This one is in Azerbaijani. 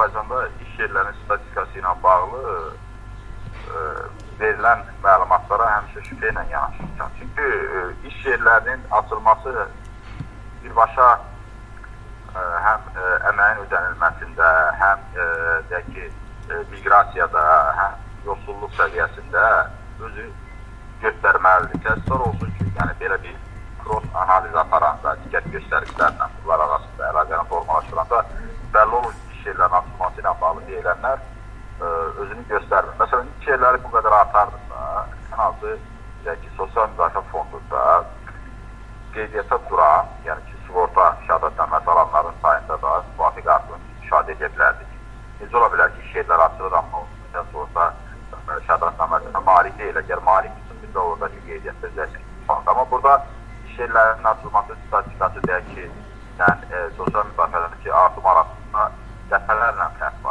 Azərbaycanda iş yerlərinin statistikası ilə bağlı verilən məlumatlara həmişə şübhə ilə yanaşırıq. Çünki iş yerlərinin açılması birbaşa həm əməyin ödənilməsində, həm deyək ki, miqrasiyada, həm yoxsulluq səviyyəsində özü göstərməlidir. Təəssüflər olsun ki, yəni belə bir cross analiz aparanda, digər göstəricilərlə bunlar arasında əlaqəni formalaşdıranda bəlli olur ki, iş yerlərinin açılması ilə bağlı deyilənlər özünü göstərmir. Məsələn, iş yerləri bu qədər artardırsa, ən azı sosial müdafiə fondunda qeydiyyata duran, yəni ki, sığorta şəhadətnəməsi alanların sayında da müvafiq artım müşahidə edə bilərdik. Necə ola bilər ki, iş yerləri açılır, amma sığorta şəhadətnəməsinə malik deyil, əgər malik üçün biz də oradakı qeydiyyatda üzrəsinik. Amma burada iş yerlərinin açılması statistikası deyək ki, sosial müdafiədəki artım arasında dəfələrlə fərq